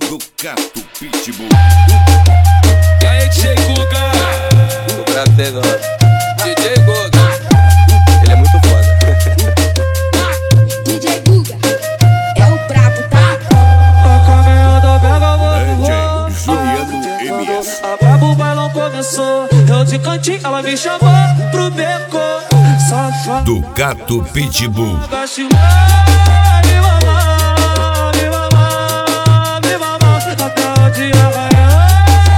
do Cato Pitbull. E aí, DJ Guga? O brabo pegando. DJ Guga. Ele é muito foda. DJ Guga é o brabo, tá? DJ Juliano MS. A brabo bailão começou, eu de cantinho, ela me chamou pro beco. Safado Do Cato Pitbull. me mamar, me mamar, me mamar até o dia raiar.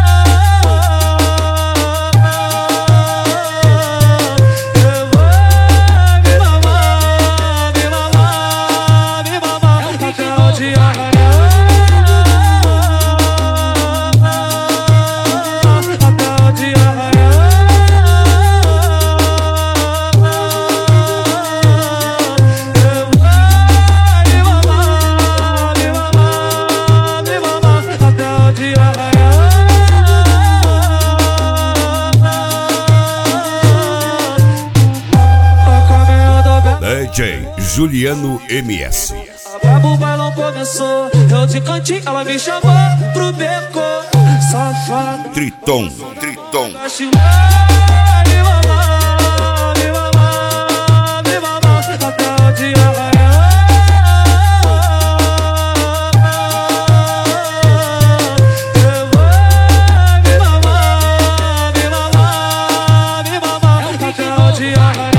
Eu vou me mamar, me mamar, me mamar até o dia raiar. DJ Juliano MS. A brabo bailão começou, eu de cantinho, ela me chamou pro beco. Safado Triton. me mamar, me mamar, me mamar até o dia raiar. Eu vou me mamar, me mamar, me mamar até o dia raiar.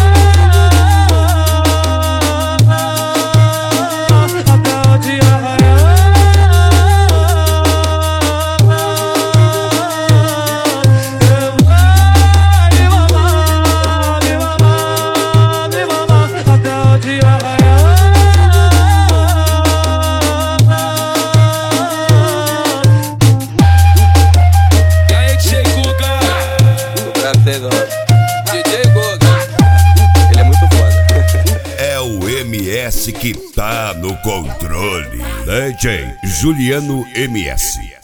E aí, DJ Guga? O brabo pegando. DJ Guga. Ele é muito foda. É o MS que tá no controle. DJ Juliano MS.